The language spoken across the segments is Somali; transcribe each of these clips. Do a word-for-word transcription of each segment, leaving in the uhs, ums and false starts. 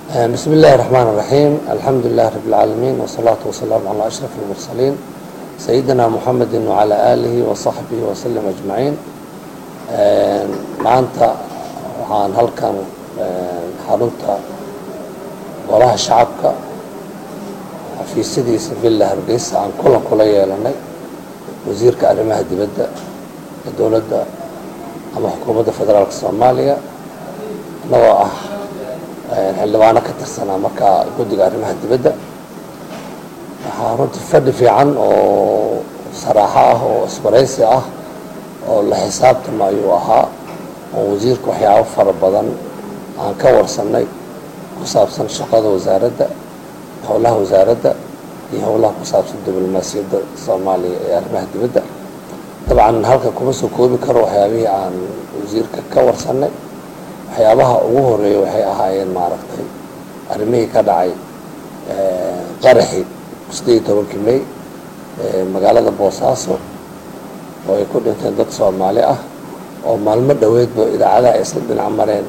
بسم الله الرحمن الرحيم. الحمد لله رب العالمين والصلاة والسلام على أشرف المرسلين سيدنا محمد وعلى آله وصحبه وسلم أجمعين. maanta waxaan halkan xarunta golaha shacabka xafiisyadiisa villa Hargeysa aan kulan kula yeelanay wasiirka arrimaha dibadda ee dowladda ama xukuumadda federaalka Soomaaliya anagoo ah xildhibaano ka tirsanaa markaa guddiga arrimaha dibadda. waxaa runtii fadhi fiican oo saraaxo ah oo isbaraysi ah oo la xisaabtama ayuu ahaa oo wasiirka waxyaabo fara badan aan ka warsanay ku saabsan shaqada wasaaradda, howlaha wasaaradda iyo howlaha ku saabsan diblomaasiyadda Soomaaliya ee arrimaha dibadda. dabcan halka kuma soo koobi karo waxyaabihii aan wasiirka ka warsanay. waxyaabaha ugu horeeya waxay ahaayeen maaragtay arrimihii ka dhacay qaraxii siddeed iyo tobankii May magaalada Boosaaso oo ay ku dhinteen dad Soomaali ah oo maalmo dhaweedba idaacadaha ay isla dhinac mareen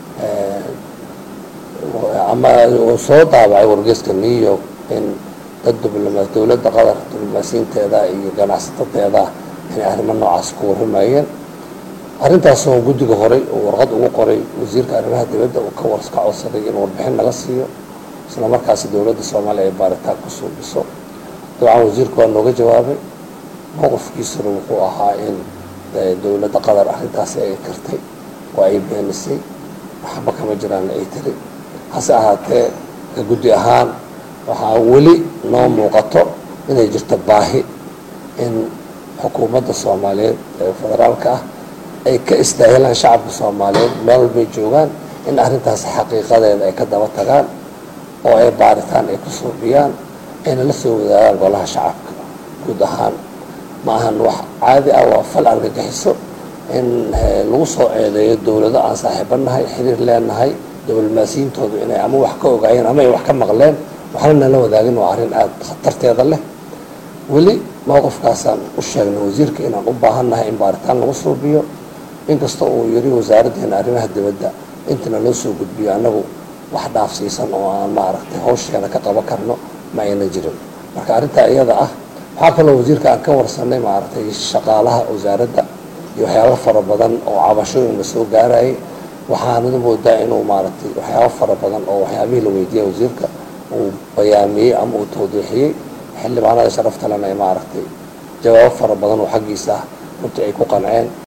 ama uu soo daabacay wargeyska New York in dad diblomaasi dowladda qatar diblomaasiinteeda iyo ganacsatada inay arrimo noocaas ku warramayeen. arrintaasoo guddiga horey oo warqad ugu qoray wasiirka arrimaha dibadda uu ka warska codsaday in warbixin laga siiyo isla markaasi dowladda Soomaaliya ay baaritaan ku suubiso. dabcan wasiirku waa nooga jawaabay mowqifkiisuna wuxuu ahaa in dowladda qatar arrintaasi ay kartay oo ay beenisay waxba kama jiraan ay tiri. hase ahaatee ka guddi ahaan waxaa weli noo muuqato inay jirto baahi in xukuumadda Soomaaliyeed ee federaalka ah ay ka istaahilaan shacabka Soomaaliyeed meel walbay joogaan in arrintaas xaqiiqadeeda ay ka daba tagaan oo ay baaritaan ay ku suubiyaan ayna la soo wadaagaan golaha shacabka. guud ahaan ma ahan wax caadi ah, waa fal argagixiso in lagu soo eedeeyo dowlado aan saaxiibanahay xiriir leenahay diblomaasiyiintoodu inay ama wax ka ogaayeen ama ay wax ka maqleen waxna la wadaagin. waa arrin aad khatarteeda leh. weli mowqifkaasaan u sheegnay wasiirka inaan u baahannahay in baaritaan lagu suubiyo, inkasta uu yiri wasaaraddeena arrimaha dibadda intana loo soo gudbiyo annagu wax dhaafsiisan oo aan maaragtay hawsheena ka qaban karno ma aynan jirin. marka arrintaa iyada ah waxaa kaloo wasiirka aan ka warsanay maaragtay shaqaalaha wasaaradda iyo waxyaabo fara badan oo cabashooyin la soo gaarayay. waxaanadu moodaa inuu maaragtay waxyaabo fara badan oo waxyaabihii la weydiiyey wasiirka uu bayaamiyey ama uu tawdiixiyey. xildhibaanada sharafta lena ay maaragtay jawaabo fara badan oo xaggiisa runtii ay ku qanceen.